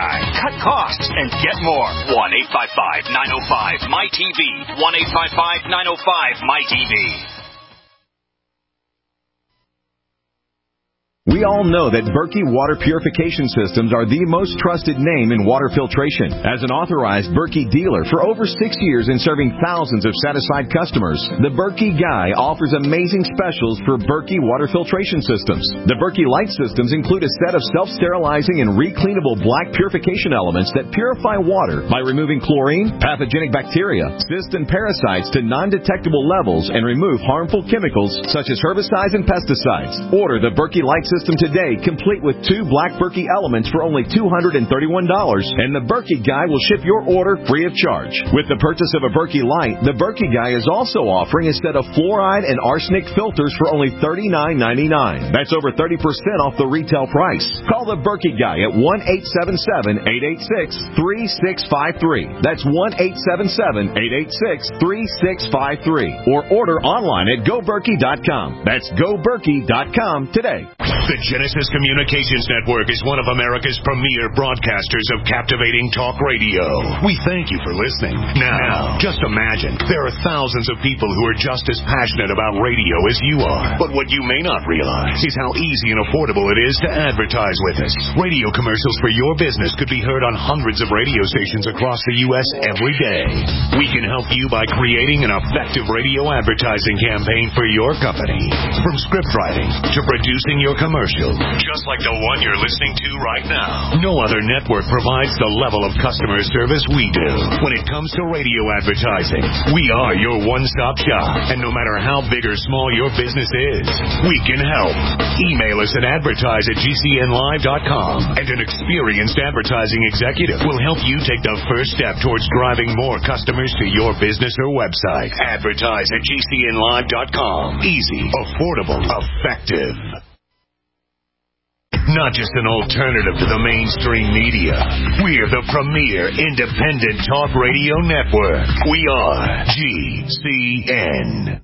cut costs, and get more. one eight five five nine oh five M Y T V. one eight five five nine oh five M Y T V. We all know that Berkey Water Purification Systems are the most trusted name in water filtration. As an authorized Berkey dealer for over six years and serving thousands of satisfied customers, the Berkey Guy offers amazing specials for Berkey Water Filtration Systems. The Berkey Light Systems include a set of self-sterilizing and recleanable black purification elements that purify water by removing chlorine, pathogenic bacteria, cysts, and parasites to non-detectable levels and remove harmful chemicals such as herbicides and pesticides. Order the Berkey Light System today, complete with two black Berkey elements for only two hundred thirty-one dollars, and the Berkey Guy will ship your order free of charge. With the purchase of a Berkey Light, the Berkey Guy is also offering a set of fluoride and arsenic filters for only thirty-nine ninety-nine. That's over thirty percent off the retail price. Call the Berkey Guy at one eight seven seven eight eight six three six five three. That's one eight seven seven eight eight six three six five three. Or order online at go berkey dot com. That's go berkey dot com today. The Genesis Communications Network is one of America's premier broadcasters of captivating talk radio. We thank you for listening. Now, just imagine, there are thousands of people who are just as passionate about radio as you are. But what you may not realize is how easy and affordable it is to advertise with us. Radio commercials for your business could be heard on hundreds of radio stations across the U S every day. We can help you by creating an effective radio advertising campaign for your company. From script writing to producing your commercial, just like the one you're listening to right now. No other network provides the level of customer service we do. When it comes to radio advertising, we are your one-stop shop. And no matter how big or small your business is, we can help. Email us at advertise at g c n live dot com, and an experienced advertising executive will help you take the first step towards driving more customers to your business or website. Advertise at g c n live dot com. Easy, affordable, effective. Not just an alternative to the mainstream media. We're the premier independent talk radio network. We are G C N.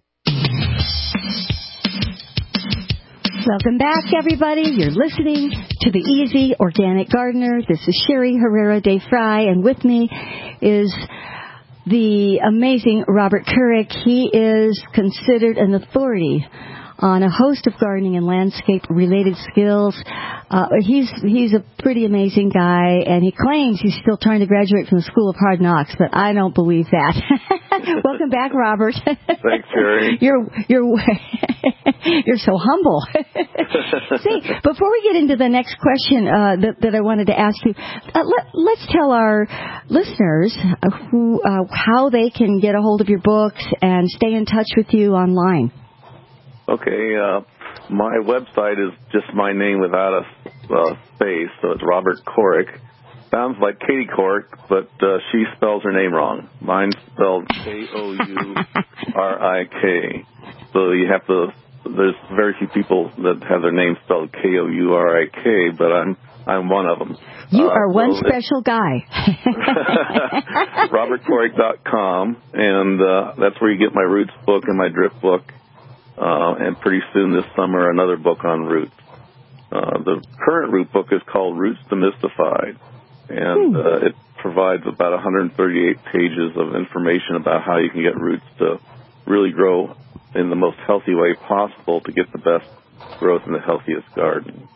Welcome back, everybody. You're listening to the Easy Organic Gardener. This is Sherry Herrera de Fry, and with me is the amazing Robert Couric. He is considered an authority on a host of gardening and landscape-related skills. Uh, he's he's a pretty amazing guy, and he claims he's still trying to graduate from the School of Hard Knocks, but I don't believe that. Welcome back, Robert. Thanks, Sherry. You're you're you're so humble. See, before we get into the next question uh, that, that I wanted to ask you, uh, let, let's tell our listeners who uh, how they can get a hold of your books and stay in touch with you online. Okay, uh, my website is just my name without a uh, space, so it's Robert Couric. Sounds like Katie Couric, but uh, she spells her name wrong. Mine's spelled K O U R I K. So you have to, there's very few people that have their name spelled K O U R I K, but I'm I'm one of them. You uh, are one so special guy. robert couric dot com, and uh, that's where you get my Roots book and my Drip book. Uh, and pretty soon this summer, another book on roots. Uh, the current root book is called Roots Demystified, and uh, it provides about one hundred thirty-eight pages of information about how you can get roots to really grow in the most healthy way possible to get the best growth in the healthiest garden.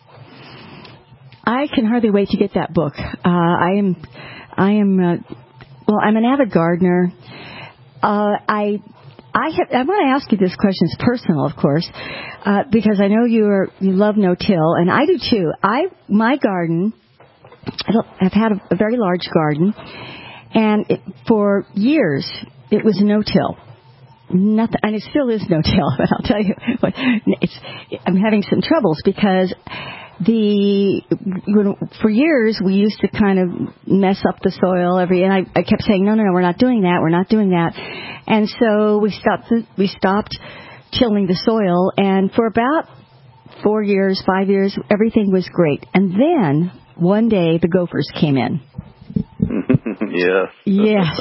I can hardly wait to get that book. Uh, I am, I am, uh, well, I'm an avid gardener. Uh, I. I have, I want to ask you this question. It's personal, of course, uh, because I know you are you love no-till, and I do too. I my garden, I've had a, a very large garden, and it, for years it was no-till. Nothing, and it still is no-till. But I'll tell you, what, it's I'm having some troubles because the you know, for years we used to kind of mess up the soil every, and I, I kept saying no, no, no, we're not doing that, we're not doing that, and so we stopped we stopped tilling the soil, and for about four years, five years, everything was great, and then one day the gophers came in. Yes. Yes.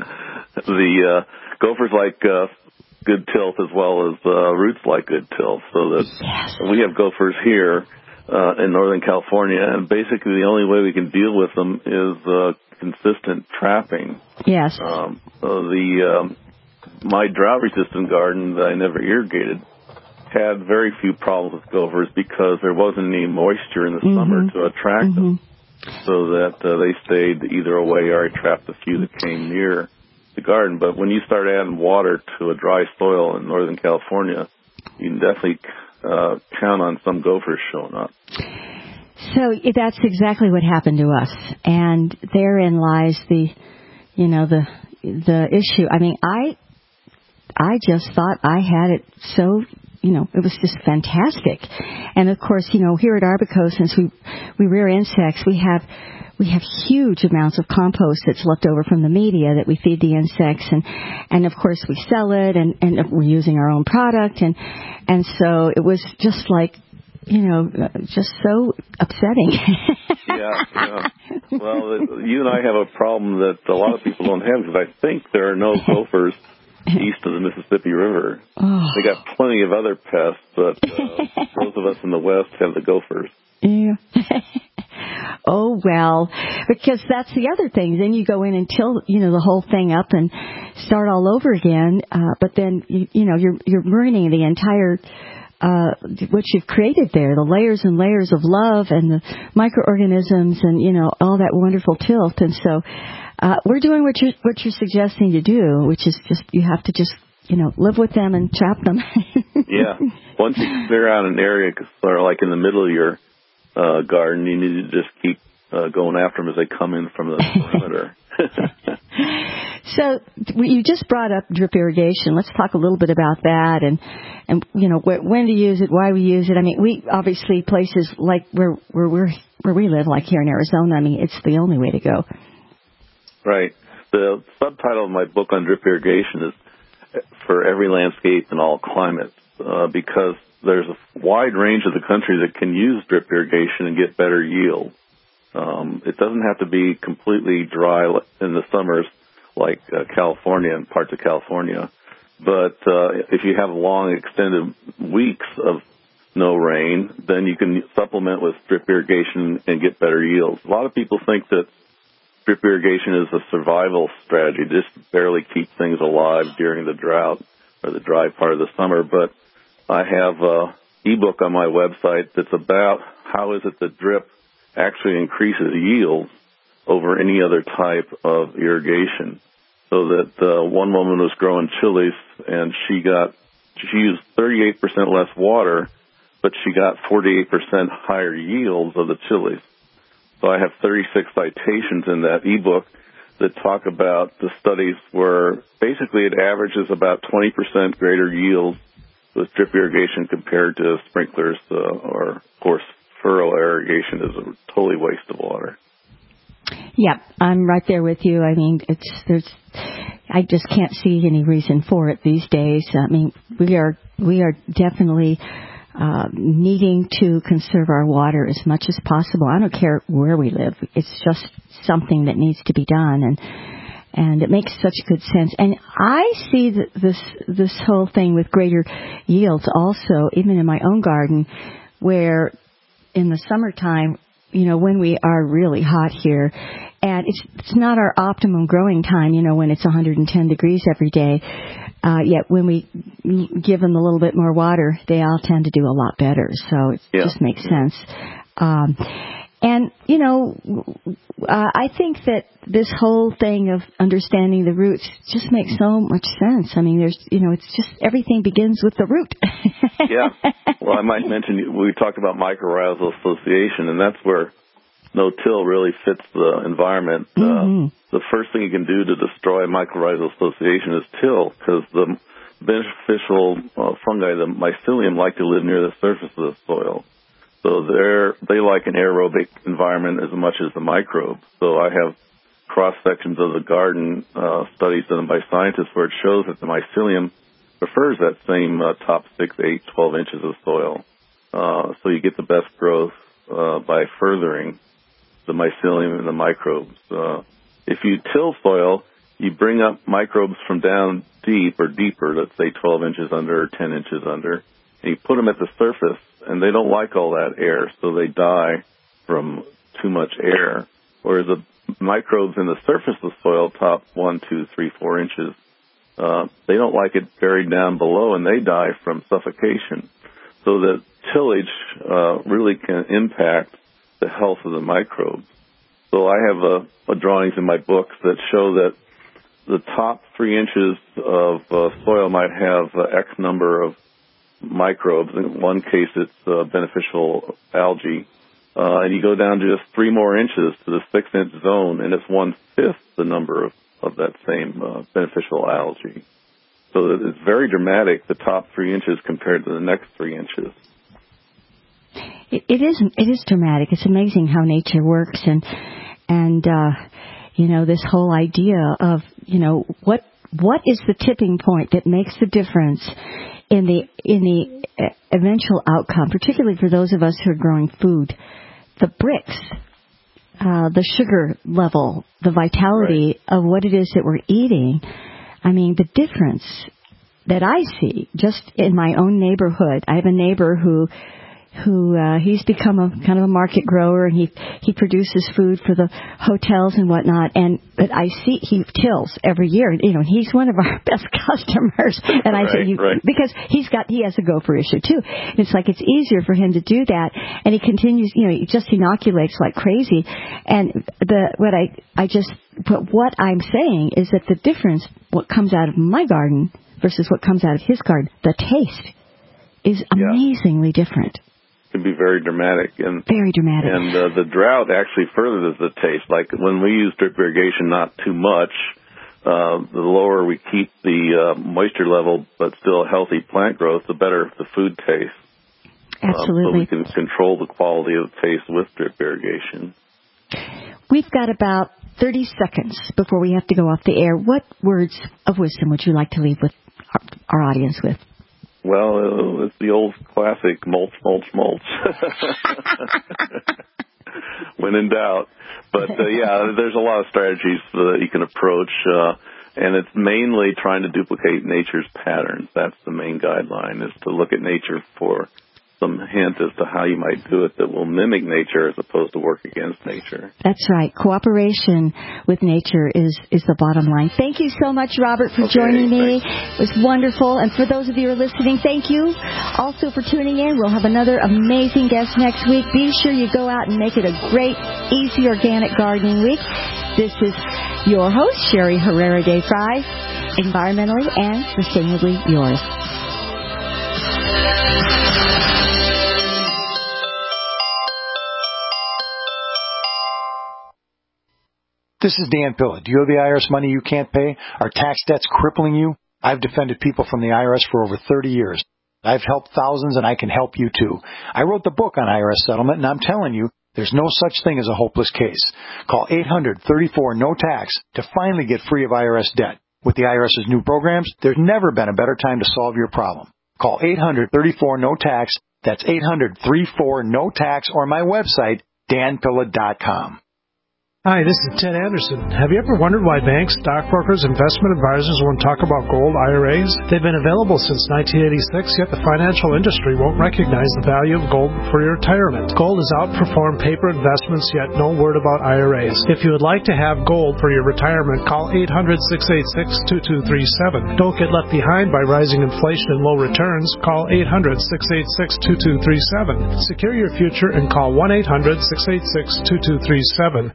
the uh, gophers like uh, good tilth as well as uh, roots like good tilth, so that yes. we have gophers here. uh, in Northern California, and basically the only way we can deal with them is uh, consistent trapping. Yes. Um, so the um, my drought-resistant garden that I never irrigated had very few problems with gophers because there wasn't any moisture in the mm-hmm. summer to attract mm-hmm. them, so that uh, they stayed either away or I trapped a few that came near the garden. But when you start adding water to a dry soil in Northern California, you can definitely uh, count on some gophers showing up. So that's exactly what happened to us, and therein lies the, you know, the the issue. I mean, I I just thought I had it so, you know, it was just fantastic. And of course, you know, here at Arbico, since we we rear insects, we have we have huge amounts of compost that's left over from the media that we feed the insects, and and of course we sell it, and and we're using our own product, and and so it was just like, you know, just so upsetting. yeah, yeah. Well, you and I have a problem that a lot of people don't have, because I think there are no gophers east of the Mississippi River. Oh. They got plenty of other pests, but uh, those of us in the west have the gophers. Yeah. Oh, well, because that's the other thing. Then you go in and till, you know, the whole thing up and start all over again. Uh, but then, you, you know, you're you're ruining the entire, uh, what you've created there, the layers and layers of love and the microorganisms and, you know, all that wonderful tilth. And so uh, we're doing what you're, what you're suggesting to do, which is just, you have to just, you know, live with them and trap them. Yeah. Once you clear out an area, sort of like in the middle of your Uh, garden, you need to just keep uh, going after them as they come in from the perimeter. So you just brought up drip irrigation. Let's talk a little bit about that, and and you know wh- when to use it, why we use it. I mean, we obviously places like where where we're where we live, like here in Arizona. I mean, it's the only way to go. Right. The subtitle of my book on drip irrigation is for every landscape and all climates, uh, because there's a wide range of the country that can use drip irrigation and get better yield. Um, it doesn't have to be completely dry in the summers like uh, California and parts of California. But uh, if you have long extended weeks of no rain, then you can supplement with drip irrigation and get better yields. A lot of people think that drip irrigation is a survival strategy, just barely keep things alive during the drought or the dry part of the summer. But I have an ebook on my website that's about how is it that drip actually increases yield over any other type of irrigation. So that uh, one woman was growing chilies, and she got she used thirty-eight percent less water, but she got forty-eight percent higher yields of the chilies. So I have thirty-six citations in that ebook that talk about the studies where basically it averages about twenty percent greater yield with drip irrigation compared to sprinklers, uh, or, of course, furrow irrigation is a totally waste of water. Yeah, I'm right there with you. I mean, it's there's, I just can't see any reason for it these days. I mean, we are we are definitely uh, needing to conserve our water as much as possible. I don't care where we live. It's just something that needs to be done, and. And it makes such good sense. And I see that this this whole thing with greater yields also, even in my own garden, where in the summertime, you know, when we are really hot here, and it's it's not our optimum growing time, you know, when it's one hundred ten degrees every day, uh, yet when we give them a little bit more water, they all tend to do a lot better. So it yeah. just makes sense. Um, and, you know, uh, I think that this whole thing of understanding the roots just makes so much sense. I mean, there's, you know, it's just everything begins with the root. Yeah. Well, I might mention, we talked about mycorrhizal association, and that's where no-till really fits the environment. Mm-hmm. Uh, the first thing you can do to destroy mycorrhizal association is till, because the beneficial uh, fungi, the mycelium, like to live near the surface of the soil. So they're, they like an aerobic environment as much as the microbes. So I have cross-sections of the garden uh, studies done by scientists where it shows that the mycelium prefers that same uh, top six, eight, twelve inches of soil. Uh, so you get the best growth uh, by furthering the mycelium and the microbes. Uh, if you till soil, you bring up microbes from down deep or deeper, let's say twelve inches under or ten inches under, and you put them at the surface and they don't like all that air, so they die from too much air. Whereas the microbes in the surface of the soil, top one, two, three, four inches, uh, they don't like it buried down below, and they die from suffocation. So the tillage uh, really can impact the health of the microbes. So I have a, a drawings in my book that show that the top three inches of uh, soil might have uh, X number of microbes. In one case, it's uh, beneficial algae. Uh, and you go down to just three more inches to the six-inch zone, and it's one-fifth the number of, of that same uh, beneficial algae. So it's very dramatic, the top three inches compared to the next three inches. It, it is it is dramatic. It's amazing how nature works, and and uh, you know, this whole idea of, you know, what what is the tipping point that makes the difference in the in the eventual outcome, particularly for those of us who are growing food. The bricks, uh, the sugar level, the vitality right. of what it is that we're eating. I mean, the difference that I see just in my own neighborhood. I have a neighbor who who uh, he's become a kind of a market grower, and he he produces food for the hotels and whatnot. And but I see he tills every year. You know, he's one of our best customers. And I right, say, you, right. because he's got he has a gopher issue too. And it's like it's easier for him to do that, and he continues. You know, he just inoculates like crazy. And the what I I just but what I'm saying is that the difference, what comes out of my garden versus what comes out of his garden, the taste is amazingly yeah. different. Can be very dramatic, and very dramatic, and uh, the drought actually furthers the taste. Like when we use drip irrigation, not too much, uh, the lower we keep the uh, moisture level, but still healthy plant growth, the better the food tastes. Absolutely, um, so we can control the quality of taste with drip irrigation. We've got about thirty seconds before we have to go off the air. What words of wisdom would you like to leave with our, our audience with? Well, uh, it's the old classic, mulch, mulch, mulch. When in doubt. But, uh, yeah, there's a lot of strategies that you can approach, uh, and it's mainly trying to duplicate nature's patterns. That's the main guideline, is to look at nature for some hint as to how you might do it that will mimic nature as opposed to work against nature. That's right. Cooperation with nature is, is the bottom line. Thank you so much, Robert, for okay, joining me. Thanks. It was wonderful. And for those of you who are listening, thank you also for tuning in. We'll have another amazing guest next week. Be sure you go out and make it a great, easy, organic gardening week. This is your host, Sherry Herrera de Fry, environmentally and sustainably yours. This is Dan Pilla. Do you owe the I R S money you can't pay? Are tax debts crippling you? I've defended people from the I R S for over thirty years. I've helped thousands, and I can help you too. I wrote the book on I R S settlement, and I'm telling you, there's no such thing as a hopeless case. Call eight hundred, thirty-four, no tax to finally get free of I R S debt. With the IRS's new programs, there's never been a better time to solve your problem. Call eight hundred, thirty-four, no tax. That's eight hundred, thirty-four, no tax, or my website, dan pilla dot com. Hi, this is Ted Anderson. Have you ever wondered why banks, stockbrokers, investment advisors won't talk about gold I R As? They've been available since nineteen eighty-six, yet the financial industry won't recognize the value of gold for your retirement. Gold has outperformed paper investments, yet no word about I R As. If you would like to have gold for your retirement, call eight hundred, six eight six, two two three seven. Don't get left behind by rising inflation and low returns. Call eight hundred, six eight six, two two three seven. Secure your future and call one eight hundred, six eight six, two two three seven.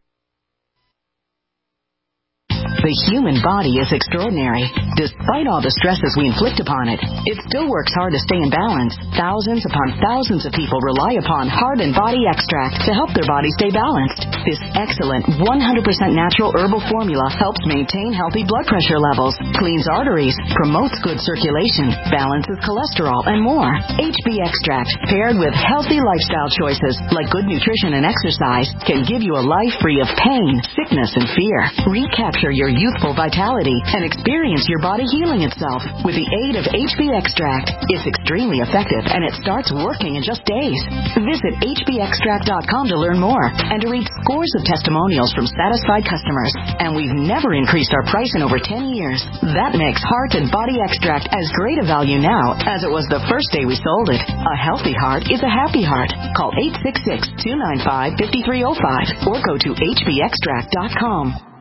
The human body is extraordinary. Despite all the stresses we inflict upon it, it still works hard to stay in balance. Thousands upon thousands of people rely upon Heart and Body Extract to help their body stay balanced. This excellent one hundred percent natural herbal formula helps maintain healthy blood pressure levels, cleans arteries, promotes good circulation, balances cholesterol, and more. H B Extract, paired with healthy lifestyle choices like good nutrition and exercise, can give you a life free of pain, sickness, and fear. Recapture your youthful vitality and experience your body healing itself with the aid of H B Extract. It's extremely effective and it starts working in just days. Visit H B extract dot com to learn more and to read scores of testimonials from satisfied customers. And we've never increased our price in over ten years. That makes Heart and Body Extract as great a value now as it was the first day we sold it. A healthy heart is a happy heart. Call eight six six, two nine five, five three zero five or go to H B extract dot com.